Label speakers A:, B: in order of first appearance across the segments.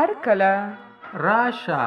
A: هر کله
B: راشه.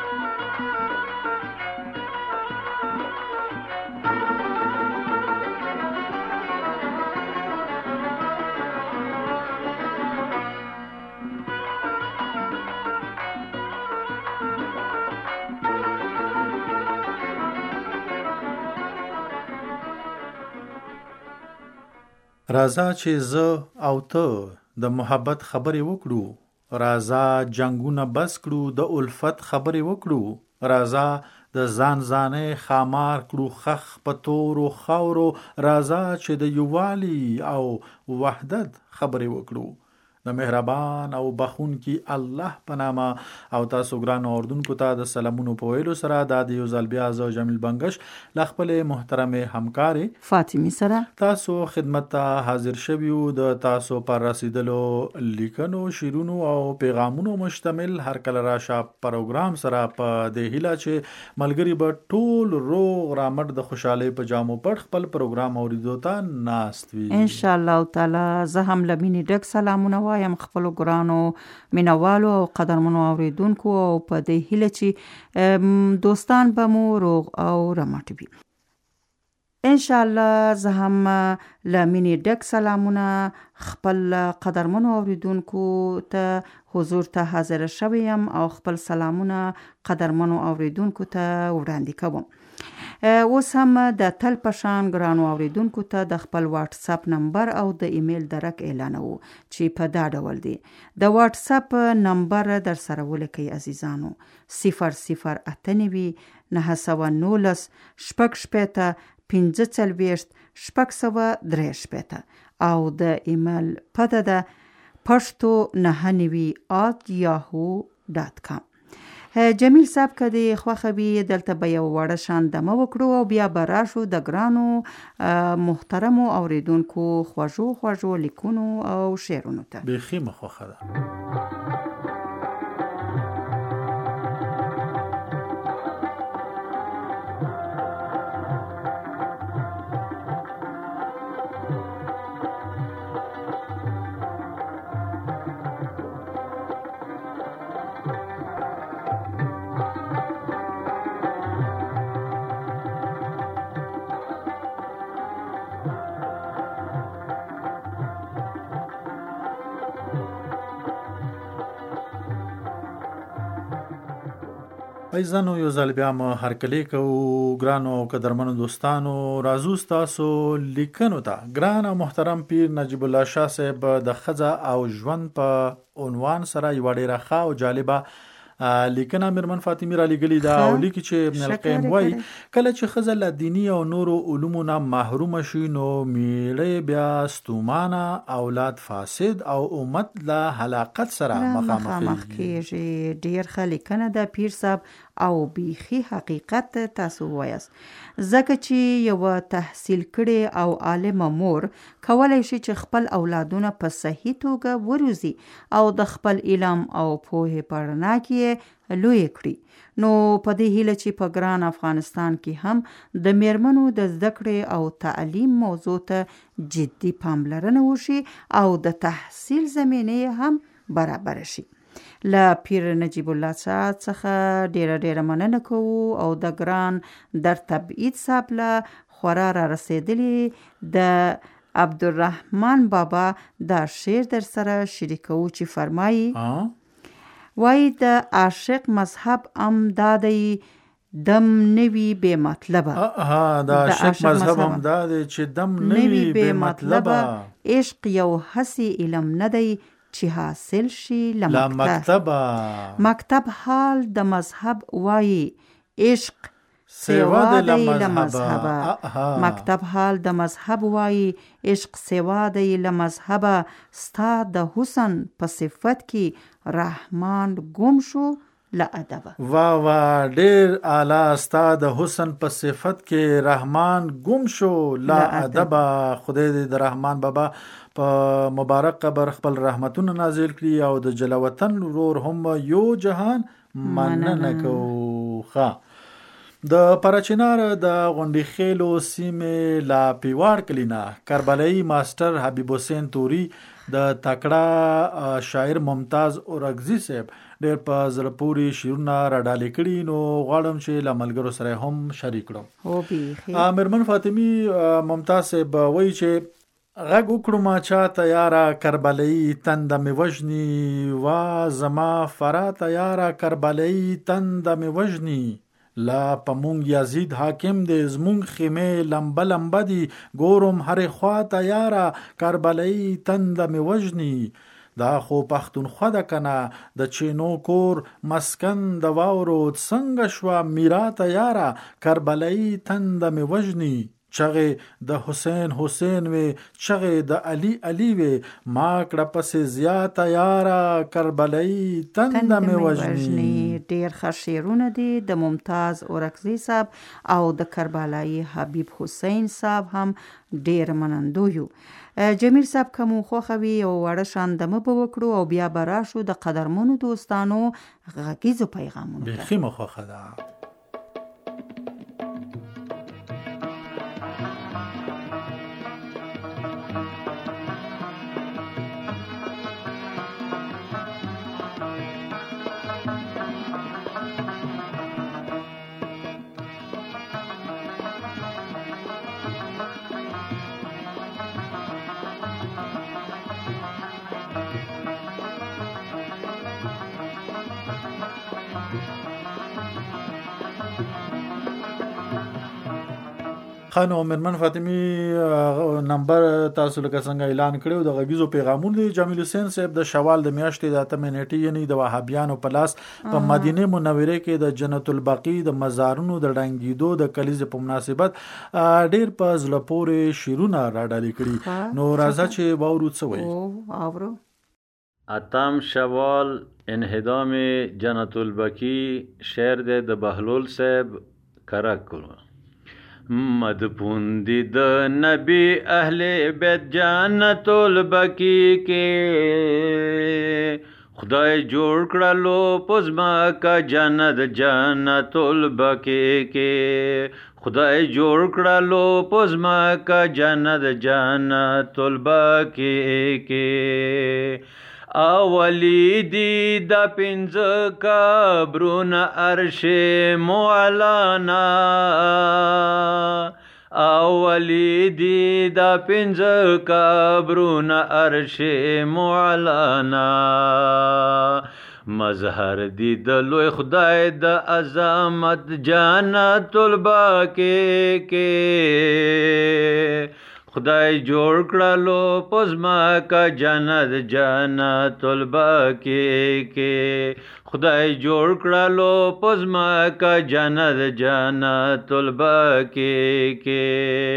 C: راځه چې زه او ته د محبت خبرې وکړو، راځه جنگونه بس کړو، د الفت خبرې وکړو، راځه د ځان ځانې خامار کړو خخ په تورو خاورو، راځه چې د یووالي او وحدت خبرې وکړو. د مهربان او بخونکي الله په نامه. او تاسو ګرانو اردوونکو ته د سلامونو په ویلو سره د یو ځل بیا زه جمیل بنگش له خپلې محترمې همکارې
D: فاطمه سره
C: تاسو خدمت ته حاضر شویو. د تاسو پر رسیدلو لیکنو، شیرونو او پیغامونو مشتمل هر کله راشه پروګرام سره په دې هیله چې ملګری به ټول روغ رامټ د خوشحالۍ په جامو پټ خپل پروګرام اوریدو ته ناست وي
D: ان شاء الله تعالی. زه هم لمینې ډک سلامونه وایم خپل ګرانو مینوالو او قدرمنو اوریدونکو، او په دې هیله چې دوستان به مو روغ او رمټ وي. ان شاء الله زه هم لمینې ډک سلامونه خپل قدرمنو اوریدونکو ته حضور ته حاضر شوم او خپل سلامونه قدرمنو اوریدونکو ته وړاندې کوم. اوس هم د تل پشان ګرانو اوریدونکو ته د خپل واتس اپ نمبر او د ایمیل درک اعلانو چې په دا ډول دی. د واتس اپ نمبر در سره ولیکئ عزیزانو: 008 919 شپږ 15 او د ایمیل پته ده pashto9@yahoo.com. جمیل صاحب که دی خوښه وي دلته به یو وړه شان دمه وکړو او بیا به راشو د ګرانو محترمو اوریدونکو خوږو لیکونو او شعرونو ته.
C: بیخي مخوښه ده. ایزانو یو ځل بیا مو هرکلی کوو ګرانو او قدرمنو دوستانو. راځو ستاسو لیکنو ته. ګران او محترم پیر نجیب الله شاه صاحب د ښځه او ژوند په عنوان سره یوه ډېره ښه او جالبه لیکنه میرمن فاطمه را لګلې ده او لیکي چې ابن القیم وایي کله چې ښځه له دیني او نورو علومو نه محروم شي نو میړه بیا ستومانه، اولاد فاسد او امت له هلاکت سره مخامخ
D: کیږي. ډیر ښه لیکنه ده پیر صاحب او بیخي حقیقت تاسو وایاست، ځکه چې یو تحصیل کړي او عالمه مور کولای شي چې خپل اولادونه په صحیح توګه وروزي او د خپل علم او پوهې په رڼا کې لوی کړي. نو په دې هیله چې په ګران افغانستان کې هم د میرمنو د زده کړې او تعلیم موضوع ته جدي پاملرنه وشي او د تحصیل زمینه هم برابر شي. له پیر نجیب الله صاحب څخه ډیره مننه کوو او د ګران در تبعید صاحب له خورا را رسیدلی د عبدالرحمن بابا دا شعر در سره شریکو چې فرمایي وای د عاشق مذهب ام دادی دم نوی بے مطلبه.
C: دا عاشق مذهب ام دادی چې دم نوی بے مطلبه.
D: عشق یو حسی علم ندی چې حاصل شي
C: لمکتبه.
D: مکتب حال د مذهب وای عشق سوا دی لمذهب. مکتب حال د مذهب وای عشق سوا دی لمذهب. ستا د حسن په صفت کې رحمان گم شو لادب.
C: وا ډیر اعلی. ستا د حسن په صفت کې رحمان گم شو لادب. خدای دې د رحمان بابا په مبارک قبر خپل رحمتونه نازل کړي او د جلوطن ورور هم یو جهان مننه کوو. د پرچینار د غونډې خېلو سیمې لا پیوار کلینا کربلایی ماستر حبیب حسین توری د تکړه شاعر ممتاز اورغزی صاحب ډېر په زړه پورې شعرونه راډالې کړي، نو غواړم چې له ملګرو سره هم شریک کړم. مېرمن فاطمي ممتاز صاحب وایي چې غږ وکړو ما چاته یاره کربلایي تنده مې وژني، وا زما فرات یاره کربلایي تنده مې وژني، لا پمونږ یزید حاکم دی زمونږ خیمه لمبه لمبه دی، ګورم هرې خواته یاره کربلایي تنده مې وژني، دا خو پښتونخوا ده کنه د چینو کور مسکن د واورو څنګه شوه میراته یاره کربلایي تنده مې وژني، چغې د حسین حسین وی چغې د علی علی وی ما کړه پسې زیاته یاره کربلایي تنده مې وژني.
D: ډېر ښه شعرونه دي د ممتاز اورکزي صاحب او د کربلایي حبیب حسین صاحب هم ډېر منندوی. جمیل صاحب که مو خوښوي یو وړه شاندمه به وکړو او بیا به راشو د قدرمنو دوستانو غږیزو پیغامونو ته.
C: بیخي مو خوښه ده. خانو مېرمن فاطمي نمبر تاسو لکه څنګه اعلان کړو د غږیزو پیغامونو دی. جمیل حسین صاحب د شوال د میاشتې د 8 نیټې یعنی د وهابیانو په لاس په مدینه منوره کې د جنت البقیع د مزارونو د ډنګیدو د کلیزې په مناسبت ډېر په زړه پورې شعرونه راډالې کړي، نو راځه چې واورو څه وایي.
D: واورو.
A: اتم شوال انهدام جنت البقیع شعر د بهلول صاحب کرک کړو. مدفون دی د نبی اهل بیت جنت البقیع کې، خدای جوړ کړلو پزما کا جنت جنت البقیع کې، خدای جوړ کړلو پزما کا جنت جنت البقیع کې، اولی دی دا پنځ قبرونه عرش مولانا، اولی دی دا پنځ قبرونه عرش مولانا، مظهر دی د لوی خدای د عظمت جنت البقیع کې، خدای جوړ کړلو پزما کا جنت جنت البقیع کې، خدای جوړ کړلو پزما کا جنت جنت البقیع کې،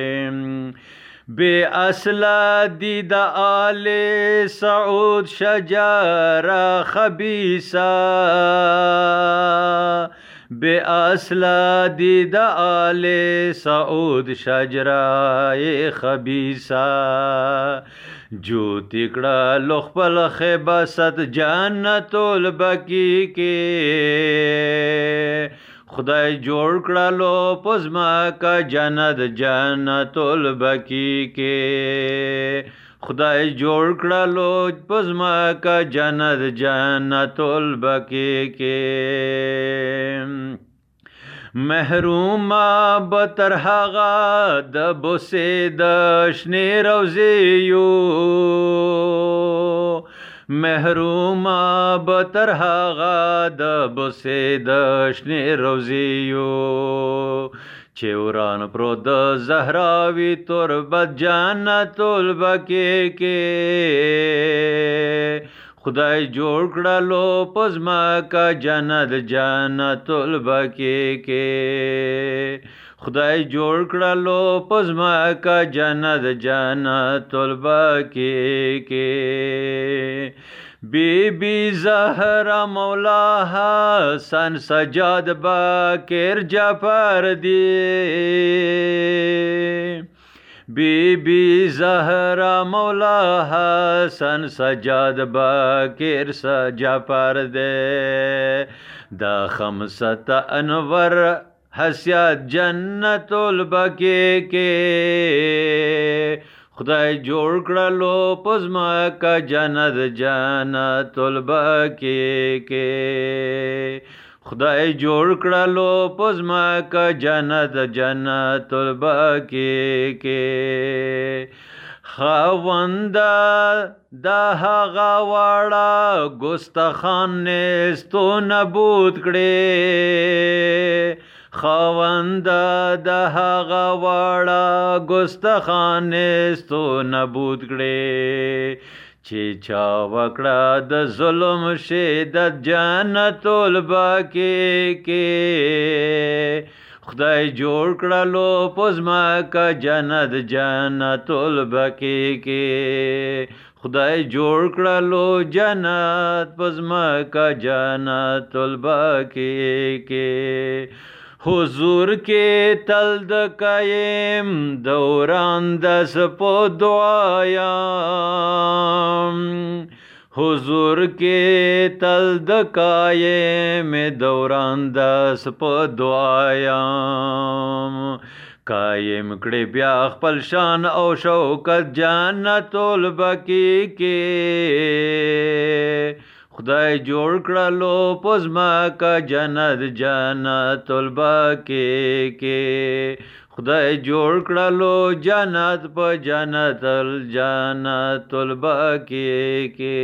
A: بے اصلا دی دا آل سعود شجرہ خبیثہ، بے اصلا دی دا آل سعود شجرائے خبیثہ، جو تکڑا لخپل خباست جنت البقیع کے، خدای جوړ کړلو پزما کا جنت جنت البقیع کے، خدای جوړ کړلو پزما کا جنت جنت البقیع کے، محروما بتر هغه د بوسې د شنې روضې یو، محروما بتر هغه د بوسې د شنې روضې یو، چې وران پرو د زهراوي تربت جنت البقیع کې، خدای جوړ کړلو پزما کا جنت جنت البقیع کې، خدای جوړ کړلو پزما کا جنت جنت البقیع کې، بی بی زهرا مولا حسن سجاد باقر جعفر دی، بی بی زهرا مولا حسن سجاد باقر جعفر دے، دا خمسط انور حسیات جنت البقیع کے، خدای جوړ کړلو پزما کا جنت جنت البقیع کې خدای جوړ کړلو پزما کا جنت جنت البقیع کې خاوندا دا هغه واړه ګستاخان نستو نبود کړي خاوندا د هغه واړه ګستاخان نستو نبود کړي چې چا وکړه د ظلم شدت جنت البقیع کې خدای جوړ کړلو پزما کا جنت جنت البقیع کې خدای جوړ کړلو جنت پزما کا جنت البقیع کې حضور کې تل د قایم دوران د سپو دعایم حضور کې تل د قایم دوران د سپو دعایم قایم کړي بیا خپل شان او شوکت جنت البقیع کې خدای جوړ کړلو پزما کا جنت جنت البقیع کې خدای جوړ کړلو جنت په جنت الجنت البقیع کې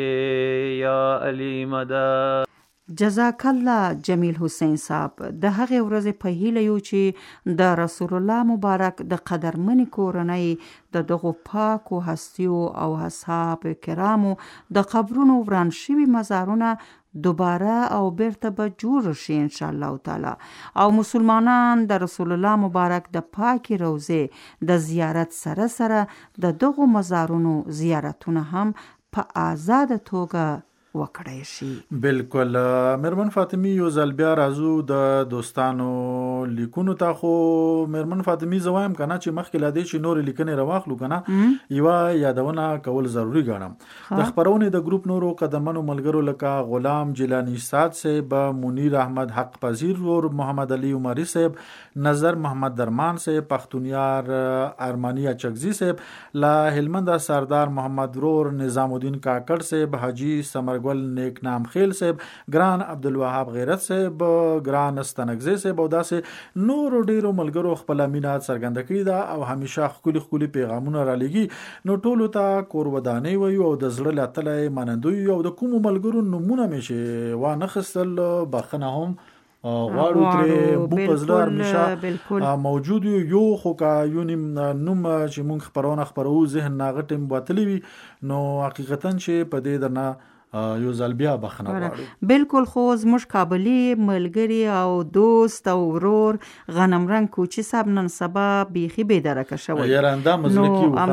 A: یا علی مدد
D: جزاک الله جمیل حسین صاحب د هغې ورځې په هیله یو چې د رسول الله مبارک د قدرمنې کورنۍ د دغو پاکو هستیو او اصحاب کرامو د قبرونو وران شوي مزارونه دوباره او بیرته به جوړ شي ان شاء الله تعالی او مسلمانان د رسول الله مبارک د پاکي روضې د زیارت سره سره د دغو مزارونو زیارتونه هم په آزاده توګه وکړای شي.
C: بالکل مېرمن فاطمي یو ځل بیا راځو د دوستانو لیکونو ته خو مېرمن فاطمي زوایم کنه چې مخکې لا دې چې نور لیکنې راواخلو کنه یو یادونه کول ضروری ګڼم د خبرونې د ګروپ نورو قدمنو ملګرو لکه غلام جیلانی سعد صاحب منیر احمد حق پذیر اور محمد علي عمری صاحب نظر محمد درمان صاحب پختونیار ارمانیا چغزی صاحب لا هلمند سردار محمد رور نظام الدین کاکړ صاحب حاجی سمر ګل نیک نام خیل صاحب ګران عبدالوهاب غیرت صاحب ګران استنګزی صاحب او داسې نور ډیرو ملګرو خپل مینات څرګنده کړې ده او همیشه خولي پیغامونه را لګي نو ټولو ته کور ودانې وي او د زړه لاتلې منندوی او د کوم ملګرو نمونه مشه وانه خصل بخنه هم غواړو ترې بو پزله همیشه موجود یو خو کا یو نوم چې مونږ خبرو ذهن ناغټم باتلی وي نو حقیقتا چې په دې درنه یو ځل بیا بخنه غواړو.
D: بالکل خو زموږ کابلی ملګری او دوست او ورور غنم رنگ کوچی صاحب نن سبا بیخي بېدرکه شوی
C: یارانده مزلکی و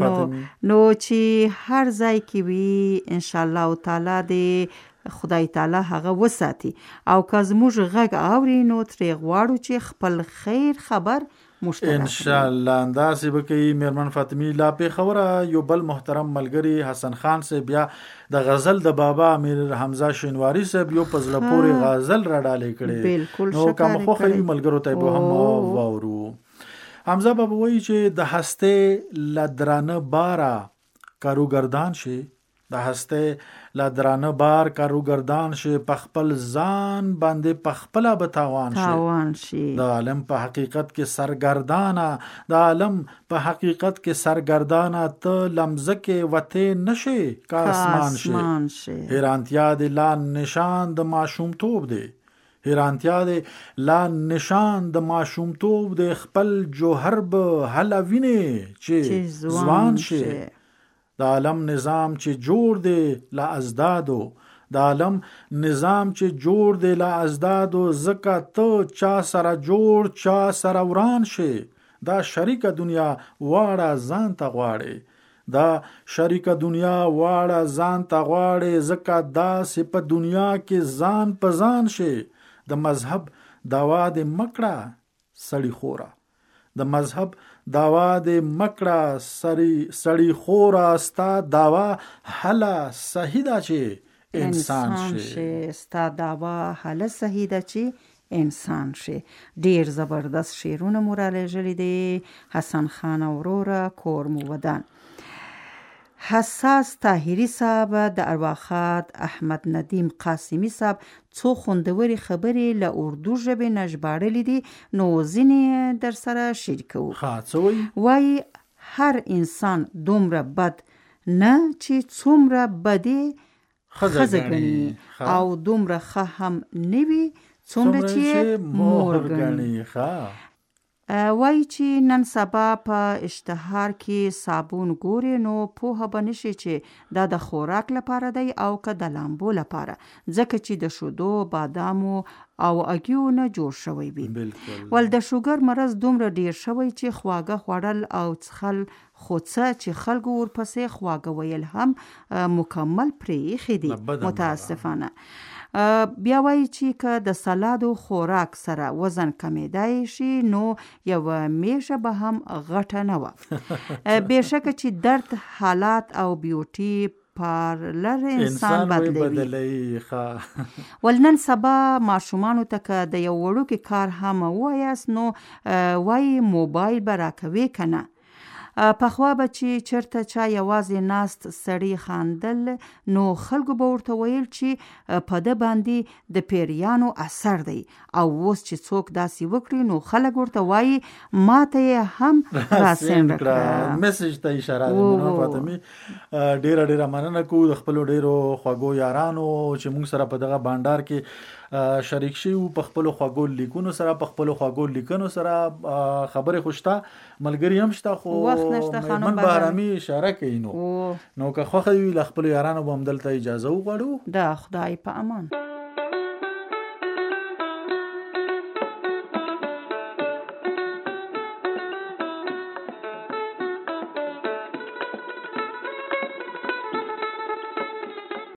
D: نو چې هر ځای کې وي ان شاء الله تعالی دې خدای تعالی هغه وساتي او که زموږ غږ اوري نو ترې غواړو چې خپل خیر خبر
C: ان شاء الله انداسې بکی مېرمن فاطمی لا په خبره یو بل محترم ملګری حسن خان سے بیا د غزل د بابا امیر حمزه شینواری سے یو پزله پوری غزل را ډالې کړي نو کوم خو خی ملګرو ته به هم وورو حمزه بابا وایي چې د هسته لدرانه بارا کاروګردان شي د هسته لدرانه بار کاروګردان شي پخپل ځان باندې پخپل بتاوان شي د عالم په حقیقت کې سرګردانه د عالم په حقیقت کې سرګردانه ته لمزه کې وته نشي کا اسمان شي حیرانتیا د لان نشان د معشوم توب دی حیرانتیا د لان نشان د معشوم توب د خپل جوهر به حلوینه چې ځوان شي د عالم نظام چې جوړ دی لا ازدادو د عالم نظام چې جوړ دی لا ازدادو زکه ته چا سره جوړ چا سره وران شي دا شریک دنیا واړه ځان ته غواړي دا شریک دنیا واړه ځان ته غواړي زکه دا په دنیا کې ځان په ځان شي د مذهب داوا د مکړه سړی خورا د مذهب داوا د مکړه سړی خورا ستا داوا حلا صحیح ده چې انسان شي
D: ستا داوا حلا صحیح ده چې انسان شي. ډیر زبردست شعرونه مو را لېږلي دي. حسن خان وروره کور مو ودان. حساس طاهري صاحب، د ارواخات احمد ندیم قاسمی صاحب څو خوندوري خبرې له اردو ژبې نه ژباړلې دي، نو ځینې در سره شریکوو. وایي هر انسان دومره بد نه چې څومره بدې ښځه ګڼي، او دومره ښه هم نه وي څومره چې مور ګڼي. وایي چې نن سبا په اشتهار کې صابون ګوري، نو پوهه به نشي چې دا د خوراک لپاره دی او که د لامبو لپاره، ځکه چې د شودو، بادامو او اګیو نه جوړ شوی وي. ول د شوګر مرض دومره ډیر شوی چې خواږه خوړل او څښل، خو څه چې خلکو ورپسې خواږه ویل هم مکمل پرې ایښي دي متاسفانه. بیا وایي چې که د سلادو خوراک سره وزن کمیدای شي، نو یوه میشه به هم غټه نه وه. بېشکه چې درد، حالات او بیوټي پارلر انسان بدلوي. ول نن سبا ماشومانو ته که د یو وړوکي کار هم ووایاست، نو وایي موبایل به راکوي که نه. پخوا به چې چرته چا یوازې ناست سړی خاندل، نو خلکو به ورته ویل چې په ده باندې د پیریانو اثر دی، او اوس چې څوک داسې وکړي نو خلک ورته وایي ما ته یې هم راسنډ کړه.
C: میسج ته اشاره ده. فاطمه ډیره ډیره مننه کوو د خپلو ډیرو خوږو یارانو چې موږ سره په دغه بانډار کې شریک شي، په خپلو خوږو لیکونو سره، په خپلو خوږو لیکنو سره. خبرې خوشته ملګری هم شته، خو من بهرامي اشاره کوي. نو که خوښه وي له خپلو یارانو به هم دلته اجازه وغواړو.
D: د خدای په امان.